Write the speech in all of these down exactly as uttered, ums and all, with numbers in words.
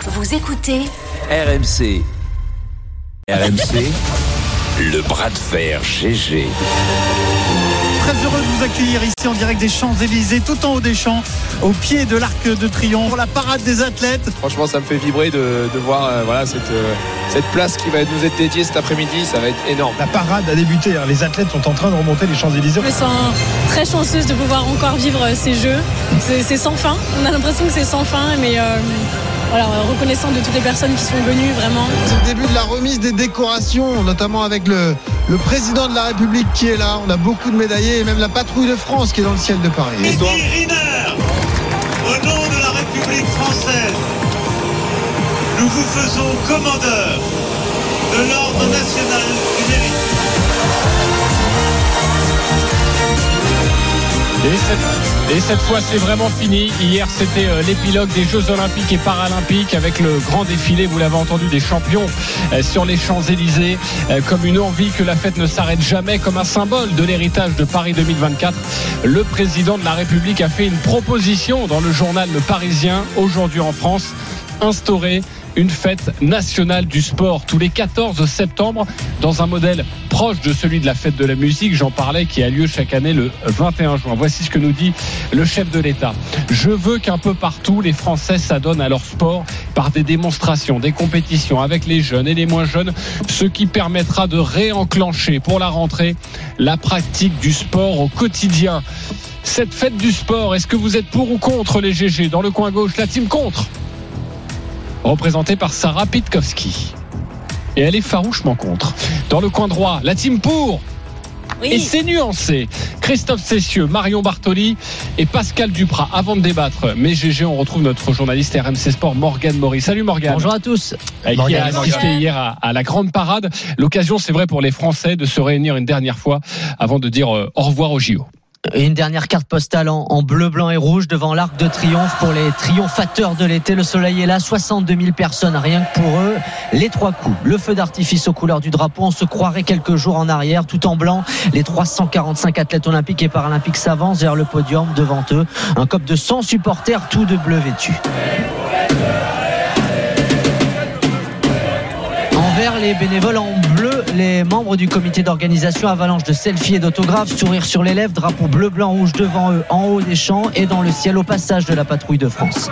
Vous écoutez R M C. R M C, le bras de fer G G. Très heureux de vous accueillir ici en direct des Champs-Élysées, tout en haut des Champs, au pied de l'Arc de Triomphe, pour la parade des athlètes. Franchement, ça me fait vibrer de, de voir euh, voilà, cette, euh, cette place qui va nous être dédiée cet après-midi. Ça va être énorme. La parade a débuté, hein. Les athlètes sont en train de remonter les Champs-Élysées. Je me sens très chanceuse de pouvoir encore vivre ces Jeux. C'est, c'est sans fin, on a l'impression que c'est sans fin, mais... Euh... Voilà, reconnaissant de toutes les personnes qui sont venues, vraiment. C'est le début de la remise des décorations, notamment avec le, le président de la République qui est là. On a beaucoup de médaillés et même la patrouille de France qui est dans le ciel de Paris. Mehdi Riner, au nom de la République française, nous vous faisons commandeur de l'Ordre national du mérite. Et cette, et cette fois c'est vraiment fini. Hier c'était euh, l'épilogue des Jeux Olympiques et Paralympiques avec le grand défilé, vous l'avez entendu, des champions euh, sur les Champs-Élysées, euh, comme une envie que la fête ne s'arrête jamais, comme un symbole de l'héritage de Paris deux mille vingt-quatre. Le président de la République a fait une proposition dans le journal Le Parisien aujourd'hui en France: instaurer une fête nationale du sport tous les quatorze septembre dans un modèle proche de celui de la fête de la musique, j'en parlais, qui a lieu chaque année le vingt et un juin. Voici ce que nous dit le chef de l'État. Je veux qu'un peu partout les Français s'adonnent à leur sport par des démonstrations, des compétitions avec les jeunes et les moins jeunes, ce qui permettra de réenclencher pour la rentrée la pratique du sport au quotidien. Cette fête du sport, est-ce que vous êtes pour ou contre les G G? Dans le coin gauche, la team contre, représentée par Sarah Pitkowski. Et elle est farouchement contre. Dans le coin droit, la team pour. Oui. Et c'est nuancé. Christophe Cessieux, Marion Bartoli et Pascal Duprat. Avant de débattre, mais G G, on retrouve notre journaliste R M C Sport, Morgane Maury. Salut Morgane. Bonjour à tous. Qui Morgane, a assisté Morgane. hier à, à la grande parade. L'occasion, c'est vrai, pour les Français de se réunir une dernière fois avant de dire euh, au revoir au J O. Une dernière carte postale en, en bleu, blanc et rouge devant l'Arc de Triomphe pour les triomphateurs de l'été. Le soleil est là, soixante-deux mille personnes, rien que pour eux. Les trois coups, le feu d'artifice aux couleurs du drapeau. On se croirait quelques jours en arrière, tout en blanc. Les trois cent quarante-cinq athlètes olympiques et paralympiques s'avancent vers le podium devant eux. Un cop de cent supporters, tout de bleu vêtus. Envers les bénévoles en bleu, les membres du comité d'organisation, avalanche de selfies et d'autographes, sourire sur les lèvres, drapeau bleu, blanc, rouge devant eux, en haut des champs et dans le ciel au passage de la patrouille de France.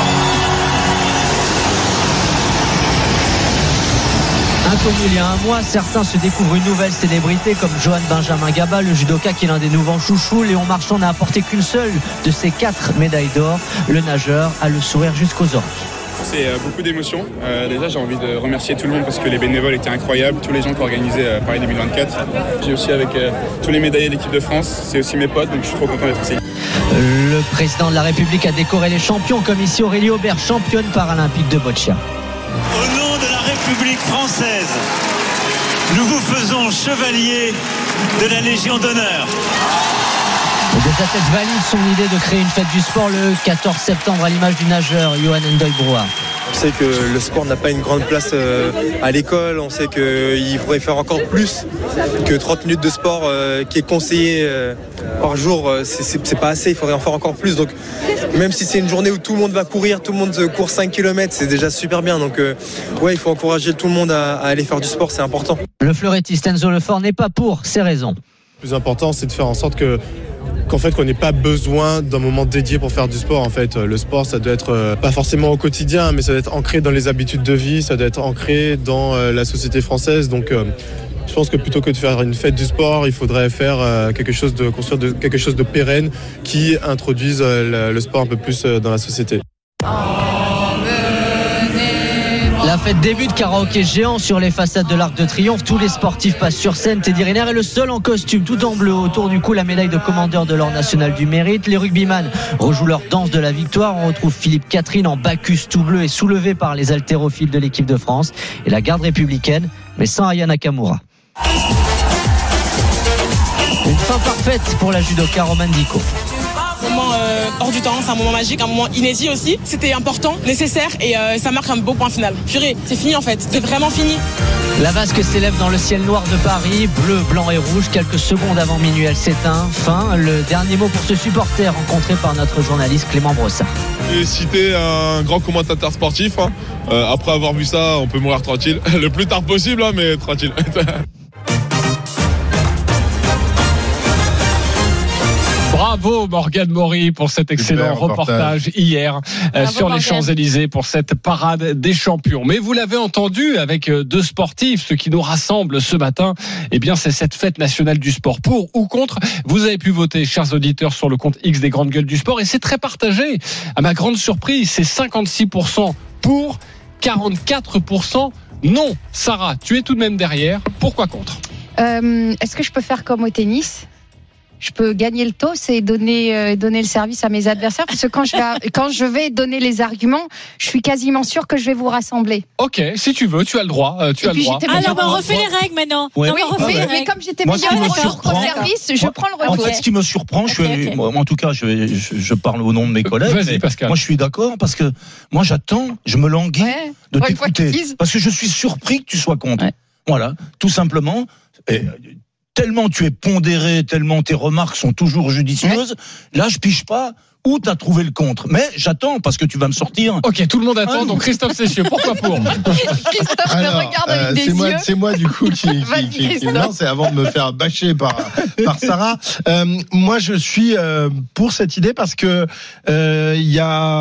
Inconnu il y a un mois, certains se découvrent une nouvelle célébrité comme Johan Benjamin Gaba, le judoka qui est l'un des nouveaux chouchous. Léon Marchand n'a apporté qu'une seule de ses quatre médailles d'or. Le nageur a le sourire jusqu'aux oreilles. C'est beaucoup d'émotions. Euh, déjà, j'ai envie de remercier tout le monde parce que les bénévoles étaient incroyables, tous les gens qui ont organisé euh, Paris deux mille vingt-quatre. J'ai aussi avec euh, tous les médaillés de l'équipe de France, c'est aussi mes potes, donc je suis trop content d'être ici. Le président de la République a décoré les champions, comme ici Aurélie Aubert, championne paralympique de boccia. Au nom de la République française, nous vous faisons chevalier de la Légion d'honneur. Des athlètes valident son idée de créer une fête du sport le quatorze septembre à l'image du nageur Johan Ndoye-Brouard. On sait que le sport n'a pas une grande place à l'école, on sait qu'il faudrait faire encore plus que trente minutes de sport qui est conseillé par jour, c'est, c'est, c'est pas assez, il faudrait en faire encore plus. Donc même si c'est une journée où tout le monde va courir, tout le monde court cinq kilomètres, c'est déjà super bien. Donc ouais, il faut encourager tout le monde à, à aller faire du sport, c'est important. Le fleurettiste Enzo Lefort n'est pas pour ces raisons. Le plus important, c'est de faire en sorte que qu'en fait qu'on n'ait pas besoin d'un moment dédié pour faire du sport. En fait, le sport, ça doit être euh, pas forcément au quotidien, mais ça doit être ancré dans les habitudes de vie, ça doit être ancré dans euh, la société française. Donc euh, je pense que plutôt que de faire une fête du sport, il faudrait faire euh, quelque chose de construire de, quelque chose de pérenne qui introduise euh, le, le sport un peu plus euh, dans la société. La fête débute, karaoké géant sur les façades de l'Arc de Triomphe. Tous les sportifs passent sur scène. Teddy Riner est le seul en costume, tout en bleu. Autour du cou, la médaille de commandeur de l'Ordre national du mérite. Les rugbyman rejouent leur danse de la victoire. On retrouve Philippe Catherine en Bacchus tout bleu et soulevé par les haltérophiles de l'équipe de France. Et la garde républicaine, mais sans Aya Nakamura. Une fin parfaite pour la judoka Romane Dico. Un moment euh, hors du temps, c'est un moment magique, un moment inédit aussi. C'était important, nécessaire et euh, ça marque un beau point final. Purée, c'est fini en fait, c'est vraiment fini. La vasque s'élève dans le ciel noir de Paris, bleu, blanc et rouge. Quelques secondes avant minuit, elle s'éteint. Fin, le dernier mot pour ce supporter rencontré par notre journaliste Clément Brossard. J'ai cité un grand commentateur sportif. Hein. Euh, après avoir vu ça, on peut mourir tranquille. Le plus tard possible, hein, mais tranquille. Bravo Morgane Maury pour cet excellent reportage, reportage hier euh, sur les Morgane. Champs-Élysées pour cette parade des champions. Mais vous l'avez entendu avec deux sportifs, ce qui nous rassemble ce matin, eh bien c'est cette fête nationale du sport. Pour ou contre, vous avez pu voter, chers auditeurs, sur le compte X des grandes gueules du sport et c'est très partagé. À ma grande surprise, c'est cinquante-six pour cent pour, quarante-quatre pour cent non. Sarah, tu es tout de même derrière. Pourquoi contre ? euh, Est-ce que je peux faire comme au tennis ? Je peux gagner le toss et donner, euh, donner le service à mes adversaires parce que quand je, vais, quand je vais donner les arguments, je suis quasiment sûr que je vais vous rassembler. Ok, si tu veux, tu as le droit. Euh, tu as le droit. Alors, on refait les règles maintenant. Ouais. Non, oui, on refait mais, les mais comme j'étais moi, meilleure au service, je moi, prends le retour. En fait, ce qui me surprend, okay, je suis, okay. moi, en tout cas, je, je, je parle au nom de mes collègues. Vas-y, Pascal. Moi, je suis d'accord parce que moi, j'attends, je me languis ouais. de ouais, t'écouter parce que je suis surpris que tu sois contre. Ouais. Voilà, tout simplement. Et, tellement tu es pondéré, tellement tes remarques sont toujours judicieuses, ouais. Là je piche pas où t'as trouvé le contre. Mais j'attends parce que tu vas me sortir. Ok, tout le monde attend, ah, donc Christophe Cessieux, pourquoi pour Christophe Alors, me regarde euh, avec des c'est moi, yeux. c'est moi du coup qui, qui, qui, qui me lance et avant de me faire bâcher par, par Sarah. Euh, moi je suis euh, pour cette idée parce que euh, il y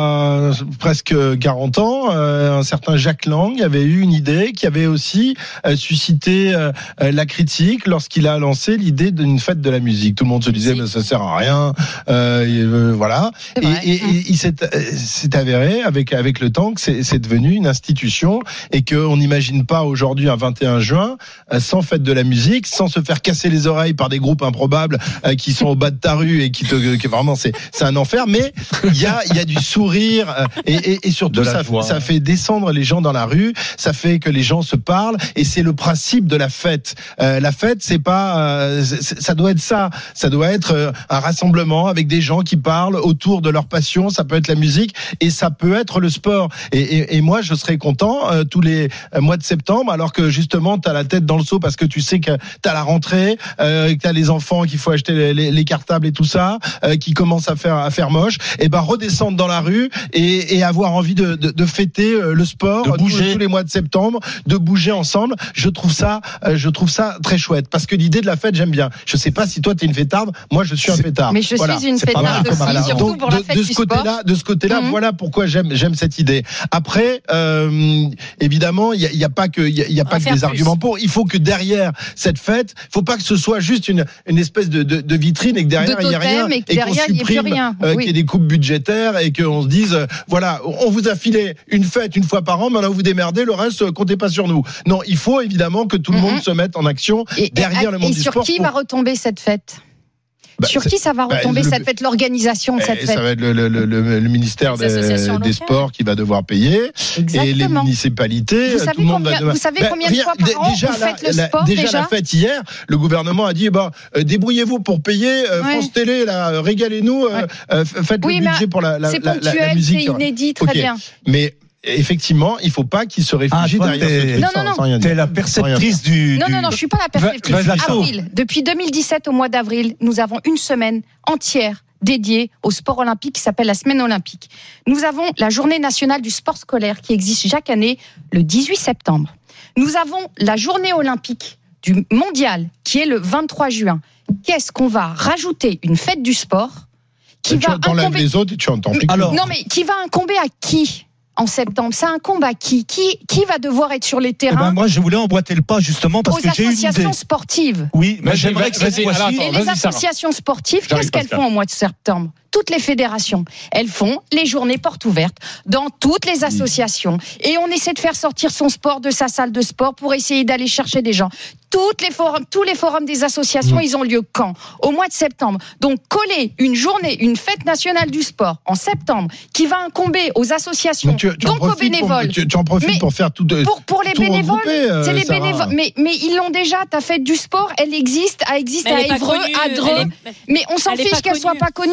a presque quarante ans, euh, un certain Jacques Lang avait eu une idée qui avait aussi euh, suscité euh, la critique lorsqu'il a lancé l'idée d'une fête de la musique. Tout le monde se disait mais ça sert à rien, euh, et, euh, voilà. Et, et, et il s'est, s'est avéré avec avec le temps que c'est, c'est devenu une institution et qu'on n'imagine pas aujourd'hui un vingt et un juin sans fête de la musique, sans se faire casser les oreilles par des groupes improbables euh, qui sont au bas de ta rue et qui te que vraiment c'est c'est un enfer. Mais il y a il y a du sourire euh, et, et, et surtout ça ça fait descendre les gens dans la rue, ça fait que les gens se parlent et c'est le principe de la fête. Euh, la fête c'est pas euh, c'est, ça doit être ça, ça doit être euh, un rassemblement avec des gens qui parlent autour de leur passion, ça peut être la musique et ça peut être le sport. Et, et, et moi, je serais content euh, tous les euh, mois de septembre, alors que justement, t'as la tête dans le seau parce que tu sais que t'as la rentrée, euh, que t'as les enfants, qu'il faut acheter les, les, les cartables et tout ça, euh, qui commencent à faire à faire moche. Et ben redescendre dans la rue et, et avoir envie de, de, de fêter euh, le sport, de bouger tous, tous les mois de septembre, de bouger ensemble. Je trouve ça, euh, je trouve ça très chouette parce que l'idée de la fête, j'aime bien. Je sais pas si toi t'es une fêtarde, moi je suis un fêtard. Mais je voilà. suis une fêtarde aussi, surtout Donc, pour la de, fête de du ce côté-là, sport. de ce côté-là, mmh. voilà pourquoi j'aime j'aime cette idée. Après, euh, évidemment, il y a, y a pas que il y a, y a pas que des plus. arguments pour. Il faut que derrière cette fête, il faut pas que ce soit juste une une espèce de de, de vitrine et que derrière il y a rien et, et qu'on supprime rien. Euh, oui. qu'il y ait des coupes budgétaires et qu'on se dise euh, voilà, on vous a filé une fête une fois par an, maintenant vous démerdez, le reste euh, comptez pas sur nous. Non, il faut évidemment que tout le mmh. monde se mette en action et, derrière et, le monde et du sur sport. Et sur qui pour... va retomber cette fête? Bah, Sur qui ça va retomber bah, cette fête, l'organisation de cette fête? Ça va être le, le, le, le ministère des, des Sports qui va devoir payer. Exactement. Et les municipalités. Vous savez tout le monde combien, va devoir... vous savez combien de fois par an déjà, vous faites la, le la, sport déjà, déjà la fête hier, le gouvernement a dit bah, euh, débrouillez-vous pour payer euh, ouais. France Télé, là, régalez-nous, euh, ouais. euh, faites oui, le budget pour la, la, c'est la, la, la musique. C'est inédit, très okay. bien. Mais effectivement, il ne faut pas qu'ils se réfugient ah, derrière ce truc non, sans, non, non. sans rien dire. T'es la perceptrice du, du... Non, non, non, je ne suis pas la perceptrice. Avril. Depuis deux mille dix-sept, au mois d'avril, nous avons une semaine entière dédiée au sport olympique qui s'appelle la Semaine olympique. Nous avons la Journée nationale du sport scolaire qui existe chaque année le dix-huit septembre. Nous avons la Journée olympique du mondial qui est le vingt-trois juin. Qu'est-ce qu'on va rajouter? Une fête du sport qui tu va incomber... les autres et tu entends plus. Alors... Non, mais qui va incomber à qui en septembre? Ça incombe à qui? Qui, qui va devoir être sur les terrains? Eh ben moi, je voulais emboîter le pas justement parce aux que j'ai une idée. Aux associations sportives. Oui, mais j'aimerais que cette fois-ci... Et les associations sportives, qu'est-ce qu'elles font au mois de septembre? Toutes les fédérations, elles font les journées portes ouvertes dans toutes les associations. Et on essaie de faire sortir son sport de sa salle de sport pour essayer d'aller chercher des gens. Toutes les forums, tous les forums des associations, mmh. ils ont lieu quand? Au mois de septembre. Donc, coller une journée, une fête nationale du sport en septembre qui va incomber aux associations, tu, tu donc aux bénévoles. Pour, tu, tu en profites mais pour faire tout de, Pour, pour les tout bénévoles, euh, c'est les bénévoles. Mais, mais ils l'ont déjà, ta fête du sport, elle existe, elle existe à Évreux, à Dreux. Mais on s'en fiche qu'elle soit pas connue parce qu'en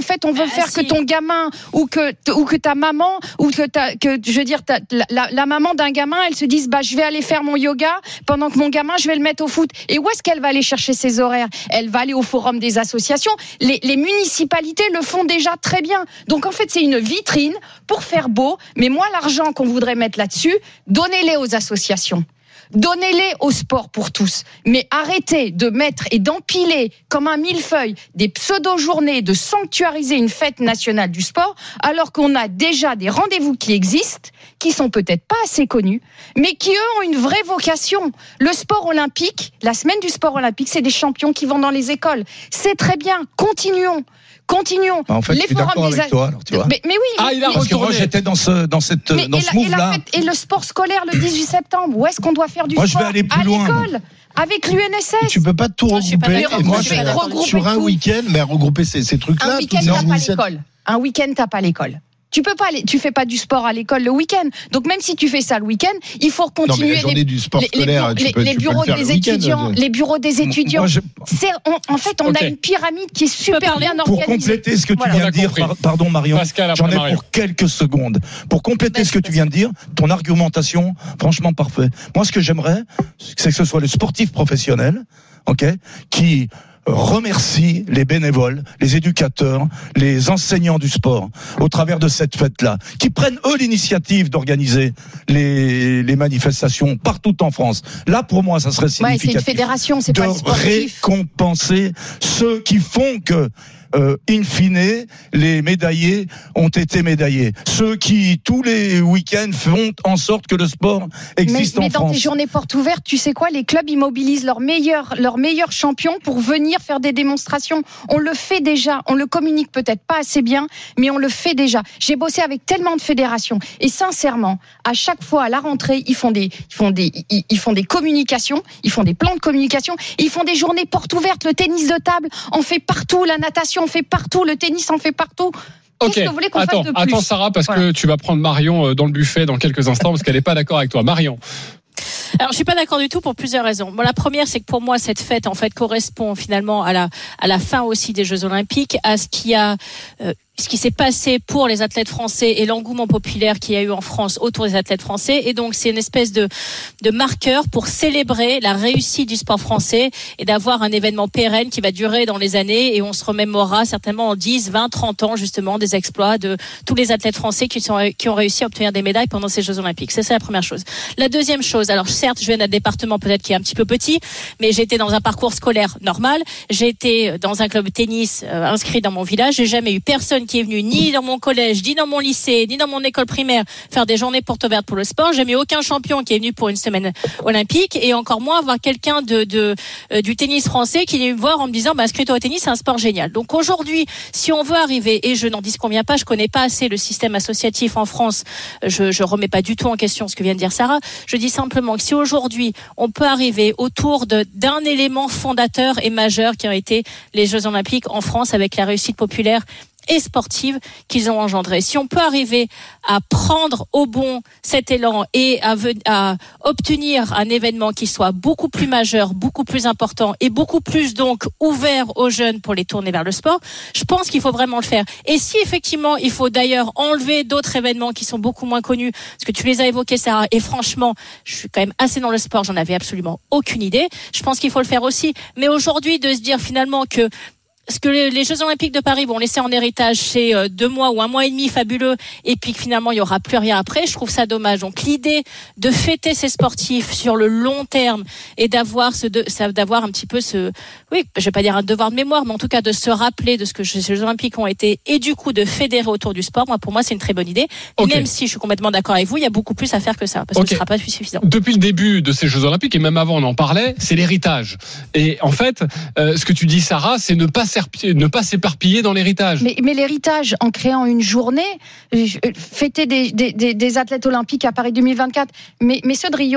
fait, on veut ah, faire si. que ton gamin ou que ou que ta maman ou que ta, que je veux dire ta, la, la, la maman d'un gamin, elle se dise bah je vais aller faire mon yoga pendant que mon gamin je vais le mettre au foot. Et où est-ce qu'elle va aller chercher ses horaires? Elle va aller au forum des associations. Les, les municipalités le font déjà très bien. Donc en fait, c'est une vitrine pour faire beau. Mais moi, l'argent qu'on voudrait mettre là-dessus, donnez-les aux associations. Donnez-les au sport pour tous, mais arrêtez de mettre et d'empiler comme un millefeuille des pseudo-journées, de sanctuariser une fête nationale du sport, alors qu'on a déjà des rendez-vous qui existent, qui sont peut-être pas assez connus, mais qui eux ont une vraie vocation. Le sport olympique, la semaine du sport olympique, c'est des champions qui vont dans les écoles. C'est très bien, continuons. Continuons. En fait, les je suis d'accord avec des... toi, alors, tu vois. Mais, mais oui. Ah, il a Parce que moi, j'étais dans ce, dans cette, mais dans et ce la, move-là. et, la, et le sport scolaire le dix-huit septembre, où est-ce qu'on doit faire du moi, sport? Je vais aller plus à loin. l'école, avec l'u N S S. Tu peux pas tout regrouper. Pas et moi, je vais je, regrouper sur un tout. week-end, mais regrouper ces, ces trucs-là. Un week-end, t'as pas l'école. Un week-end, t'as pas l'école. Tu peux pas aller, tu fais pas du sport à l'école le week-end. Donc même si tu fais ça le week-end, il faut continuer. Non, mais la journée les, du sport les, scolaire, les, tu les, peux, les tu peux bureaux le faire des le week-end, étudiants, les bureaux des étudiants. Moi, je... C'est, on, en fait, on okay. a une pyramide qui est super bien organisée. Pour compléter ce que tu voilà. viens de dire, par, pardon Marion, Pascal, j'en ai Marion. pour quelques secondes. Pour compléter Merci, ce que tu viens de dire, ton argumentation, franchement parfait. Moi, ce que j'aimerais, c'est que ce soit les sportifs professionnels, ok, qui remercie les bénévoles, les éducateurs, les enseignants du sport au travers de cette fête-là, qui prennent eux l'initiative d'organiser les, les manifestations partout en France. Là, pour moi, ça serait significatif. Ouais, c'est une fédération, c'est de pas le sportif. Récompenser ceux qui font que Euh, in fine, les médaillés ont été médaillés. Ceux qui, tous les week-ends, font en sorte que le sport existe mais, en mais France. Mais dans tes journées portes ouvertes, tu sais quoi? Les clubs immobilisent leurs meilleurs, leurs meilleurs champions pour venir faire des démonstrations. On le fait déjà. On le communique peut-être pas assez bien, mais on le fait déjà. J'ai bossé avec tellement de fédérations. Et sincèrement, à chaque fois, à la rentrée, ils font des, ils font des, ils, ils font des communications, ils font des plans de communication, ils font des journées portes ouvertes. Le tennis de table, on fait partout. La natation, on fait partout, le tennis en fait partout. Qu'est-ce okay. que vous voulez qu'on attends, fasse de plus? Attends Sarah, parce voilà. que tu vas prendre Marion dans le buffet dans quelques instants, parce qu'elle n'est pas d'accord avec toi. Marion. Alors, je suis pas d'accord du tout pour plusieurs raisons. Bon, la première, c'est que pour moi, cette fête, en fait, correspond finalement à la, à la fin aussi des Jeux Olympiques, à ce qui a, euh, ce qui s'est passé pour les athlètes français et l'engouement populaire qu'il y a eu en France autour des athlètes français. Et donc, c'est une espèce de, de marqueur pour célébrer la réussite du sport français et d'avoir un événement pérenne qui va durer dans les années, et on se remémorera certainement en dix, vingt, trente ans, justement, des exploits de tous les athlètes français qui sont, qui ont réussi à obtenir des médailles pendant ces Jeux Olympiques. C'est ça la première chose. La deuxième chose, alors, certes, je viens d'un département peut-être qui est un petit peu petit, mais j'ai été dans un parcours scolaire normal. J'ai été dans un club de tennis euh, inscrit dans mon village. J'ai jamais eu personne qui est venu ni dans mon collège, ni dans mon lycée, ni dans mon école primaire faire des journées portes ouvertes pour le sport. J'ai jamais eu aucun champion qui est venu pour une semaine olympique, et encore moins voir quelqu'un de, de euh, du tennis français qui est venu me voir en me disant bah, inscris-toi au tennis, c'est un sport génial. Donc aujourd'hui, si on veut arriver, et je n'en dis combien pas, je connais pas assez le système associatif en France, je, je remets pas du tout en question ce que vient de dire Sarah. Je dis simplement que si aujourd'hui on peut arriver autour de, d'un élément fondateur et majeur qui ont été les Jeux Olympiques en France, avec la réussite populaire et sportive qu'ils ont engendré. Si on peut arriver à prendre au bon cet élan et à, à obtenir un événement qui soit beaucoup plus majeur, beaucoup plus important et beaucoup plus donc ouvert aux jeunes pour les tourner vers le sport, je pense qu'il faut vraiment le faire. Et si effectivement il faut d'ailleurs enlever d'autres événements qui sont beaucoup moins connus, parce que tu les as évoqués Sarah, et franchement je suis quand même assez dans le sport, j'en avais absolument aucune idée, je pense qu'il faut le faire aussi. Mais aujourd'hui, de se dire finalement que ce que les Jeux Olympiques de Paris vont laisser en héritage, c'est deux mois ou un mois et demi fabuleux, et puis que finalement il y aura plus rien après, je trouve ça dommage. Donc l'idée de fêter ces sportifs sur le long terme et d'avoir ce de, d'avoir un petit peu ce, oui, je vais pas dire un devoir de mémoire, mais en tout cas de se rappeler de ce que ces Jeux Olympiques ont été, et du coup de fédérer autour du sport. Moi, pour moi, c'est une très bonne idée. Okay. Même si je suis complètement d'accord avec vous, il y a beaucoup plus à faire que ça, parce okay. que ce sera pas suffisant. Depuis le début de ces Jeux Olympiques, et même avant on en parlait, c'est l'héritage. Et en fait, euh, ce que tu dis Sarah, c'est ne pas ne pas s'éparpiller dans l'héritage. Mais, mais l'héritage, en créant une journée, fêter des, des, des, des athlètes olympiques à Paris deux mille vingt-quatre, mais, mais ceux de Rio,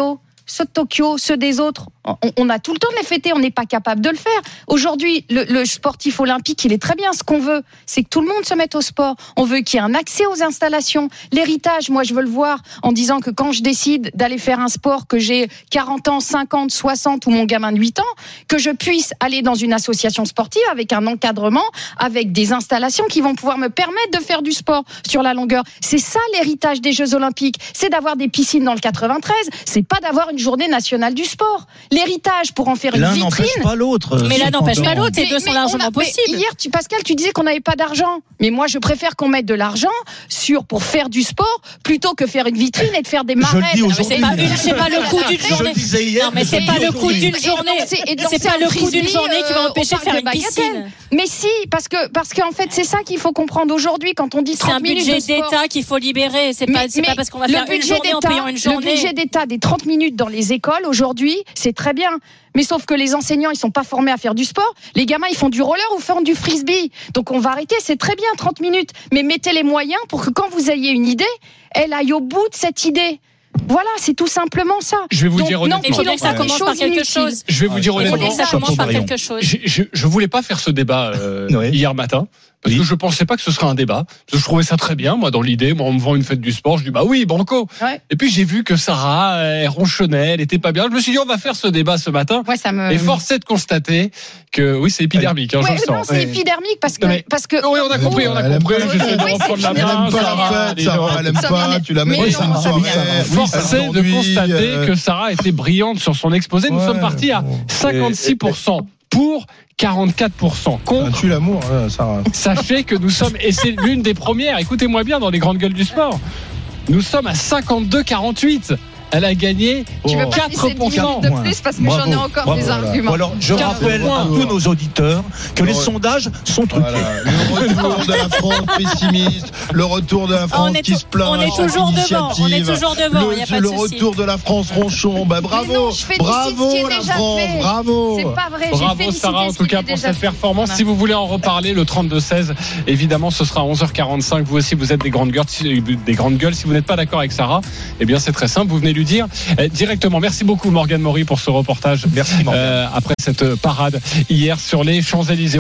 ceux de Tokyo, ceux des autres. On, on a tout le temps de les fêter, on n'est pas capable de le faire. Aujourd'hui, le, le sportif olympique, il est très bien. Ce qu'on veut, c'est que tout le monde se mette au sport. On veut qu'il y ait un accès aux installations. L'héritage, moi, je veux le voir en disant que quand je décide d'aller faire un sport, que j'ai quarante ans, cinquante, soixante ou mon gamin de huit ans, que je puisse aller dans une association sportive avec un encadrement, avec des installations qui vont pouvoir me permettre de faire du sport sur la longueur. C'est ça l'héritage des Jeux Olympiques. C'est d'avoir des piscines dans le quatre-vingt-treize. C'est pas d'avoir une journée nationale du sport. L'héritage pour en faire une l'un vitrine. L'un n'empêche pas l'autre. Mais l'un n'empêche pas l'autre. Les deux Mais- sont mais largement on a- mais possibles. Hier, tu, Pascal, tu disais qu'on n'avait pas d'argent. Mais moi, je préfère qu'on mette de l'argent sur pour faire du sport plutôt que faire une vitrine et de faire des marènes. dis Non, mais aujourd'hui. c'est pas, une- c'est pas le coût d'une Je journée. le disais hier, Non, mais c'est je pas le dis le coût aujourd'hui. d'une journée. Et danser- et danser C'est pas un le coût d'une frisbee, journée qui va euh, empêcher au de faire parc une de Bagatelle. piscine. Mais si, parce que parce qu'en fait, c'est ça qu'il faut comprendre aujourd'hui quand on dit C'est un trente minutes budget de sport. d'État qu'il faut libérer. C'est pas, c'est pas parce qu'on va le faire une budget journée en d'État- payant une Le journée. budget d'État des trente minutes dans les écoles aujourd'hui, c'est très bien. Mais sauf que les enseignants, ils sont pas formés à faire du sport. Les gamins, ils font du roller ou font du frisbee. Donc on va arrêter, c'est très bien trente minutes. Mais mettez les moyens pour que quand vous ayez une idée, elle aille au bout de cette idée. Voilà, c'est tout simplement ça. Je vais vous Donc, dire non, honnêtement. Il faudrait que ça des commence par choses quelque inutiles. chose. Je vais vous dire Il faudrait honnêtement. que ça commence par Chapeau, quelque chose. Je, je, je voulais pas faire ce débat euh, Oui. hier matin parce que je pensais pas que ce serait un débat. Parce que je trouvais ça très bien, moi, dans l'idée. Moi, on me vend une fête du sport, je dis bah oui, banco. Ouais. Et puis j'ai vu que Sarah elle ronchonnait, elle était pas bien. Je me suis dit on va faire ce débat ce matin. Ouais, ça me. Et force est de constater que oui, c'est épidermique. Hein, Ouais, je le non, sens. c'est épidermique parce que Non, mais- parce que. Oui, on a compris, on a Elle aime compris. pas- J'essaie de Oui, reprendre c'est- la Elle main. aime pas Sarah, la fête, allez, Sarah, elle aime Ça pas, vient- tu la mais mets non, dans une ça soirée. vient- oui, Force ça est de t'ennuie, constater euh, que Sarah était brillante sur son exposé. Nous Ouais. sommes partis à cinquante-six pour cent pour, quarante-quatre pour cent ça contre. tue l'amour, hein, Sarah. Sachez que nous sommes, et c'est l'une des premières, écoutez-moi bien, dans les grandes gueules du sport, nous sommes à cinquante-deux quarante-huit. Elle a gagné Tu veux pas quatre glisser dix pour cent. minutes de plus parce que j'en ai encore Bravo. des arguments. Ou alors, je Quatre rappelle points. à tous nos auditeurs que les Ouais. sondages sont truqués. Voilà. Le retour de la France pessimiste, le retour de la France On est qui tou- se plaint. on est à chaque toujours devant, on est initiative. toujours devant, Le, y a pas de le souci. retour de la France ronchon. Bah, bravo, Mais non, je félicite bravo ce qui est la déjà France, fait. bravo. C'est pas vrai. j'ai Bravo félicité Sarah en ce tout qui cas est pour déjà cette fait. performance. Voilà. Si vous voulez en reparler, le trente-deux seize, évidemment ce sera à onze heures quarante-cinq. Vous aussi vous êtes des grandes gueules. Si, des grandes gueules. Si vous n'êtes pas d'accord avec Sarah, eh bien c'est très simple. Vous venez lui dire eh, directement. Merci beaucoup Morgane Maury pour ce reportage. Merci Morgane. Euh, après cette parade hier sur les Champs-Élysées.